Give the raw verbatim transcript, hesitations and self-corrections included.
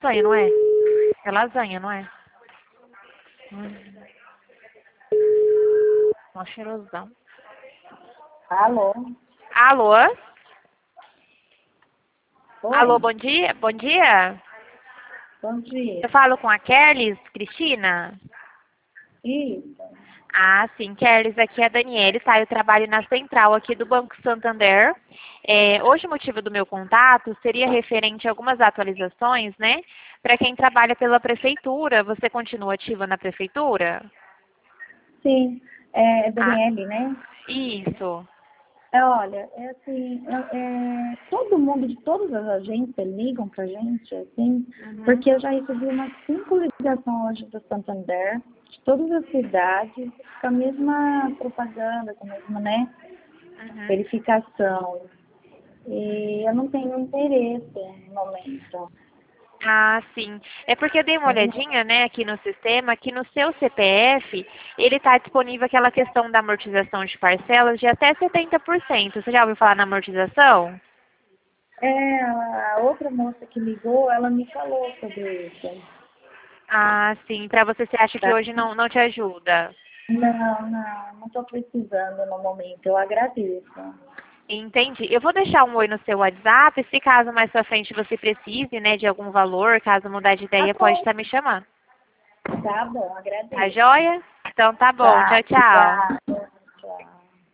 lasanha, não é? É lasanha, não é? Hum, mó cheirosão. Alô? Alô? Alô, Oi? bom dia? Bom dia? Bom dia. Eu falo com a Kerlis, Cristina? Isso. Ah, sim, Kerlis, aqui é a Daniele, tá? Eu trabalho na central aqui do Banco Santander. É, hoje o motivo do meu contato seria referente a algumas atualizações, né? Para quem trabalha pela prefeitura, você continua ativa na prefeitura? Sim, é é Ah, Daniele, né? isso. É, olha, é assim, é, é, todo mundo de todas as agências ligam pra gente, assim, Uhum, porque eu já recebi umas cinco ligações hoje do Santander, de todas as cidades, com a mesma propaganda, com a mesma, né, uhum. verificação. E eu não tenho interesse no momento. Ah, sim. É porque eu dei uma Entendeu? olhadinha, né, aqui no sistema, que no seu C P F, ele está disponível aquela questão da amortização de parcelas de até setenta por cento. Você já ouviu falar na amortização? É, a outra moça que ligou, ela me falou sobre isso. Ah, sim. Para você, você acha que Tá? hoje não, não te ajuda? Não, não, não estou precisando no momento. Eu agradeço. Entendi. Eu vou deixar um oi no seu WhatsApp, se caso mais pra frente você precise, né, de algum valor, caso mudar de Tá ideia, pode bom, estar me chamando. tá bom, Tá agradeço. joia? Então tá bom. Tá, Tchau, tchau. obrigada. Tchau.